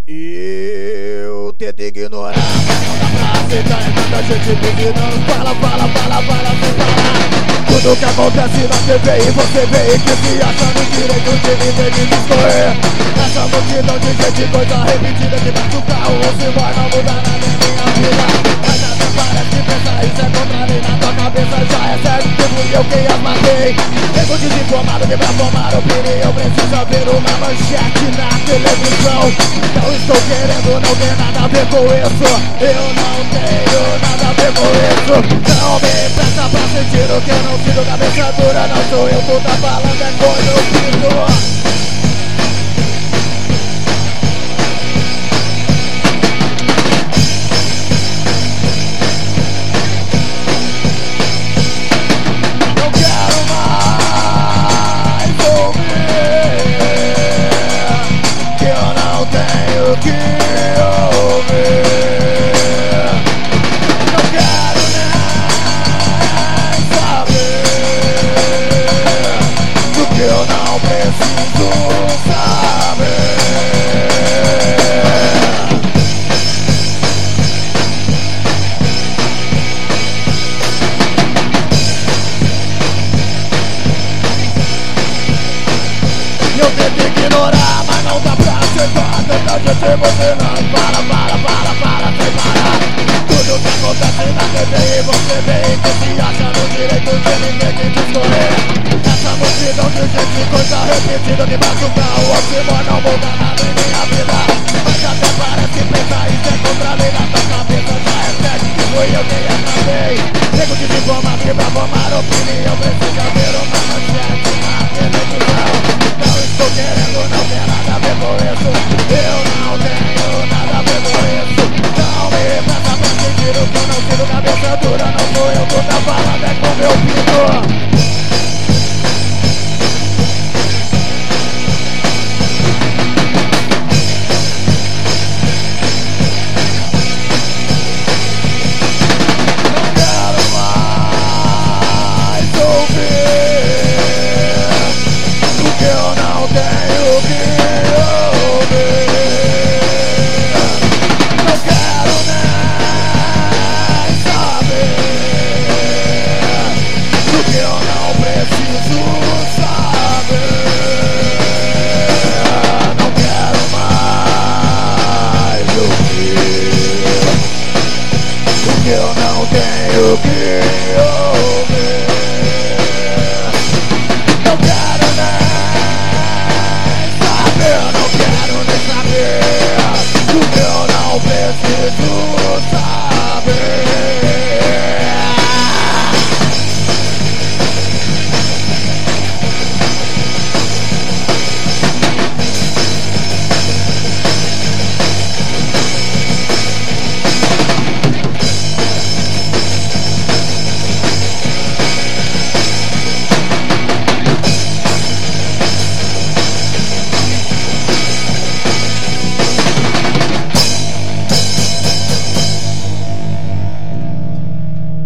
Eu tento ignorar, mas não dá pra aceitar. É tanta gente buzinando, fala, sem parar. Tudo que acontece na TV e você vê que se acha no direito de me ver de discorrer. Essa multidão de gente, coisa repetida que bate o carro ou se vai, não muda nada em minha vida. Mas até parece que pensar isso é contra lei. Na tua cabeça já é certo que fui eu quem as matei. Nego desinformado que pra formar opinião precisa ver uma manchete na televisão. Não estou querendo, não tem nada a ver com isso. Eu não tenho nada a ver com isso. Não me presta pra sentir o que eu não sinto. Cabeça dura, não sou eu, tu tá falando é com meu filho. Eu não preciso saber. Eu tento ignorar, mas não dá pra aceitar. Tanta gente você não para, sem parar. Tudo que acontece na TV e você vê que se acha no direito de ninguém que discorrer. Essa multidão de gente, coisa repetida que bate o carro, você vai não muda nada.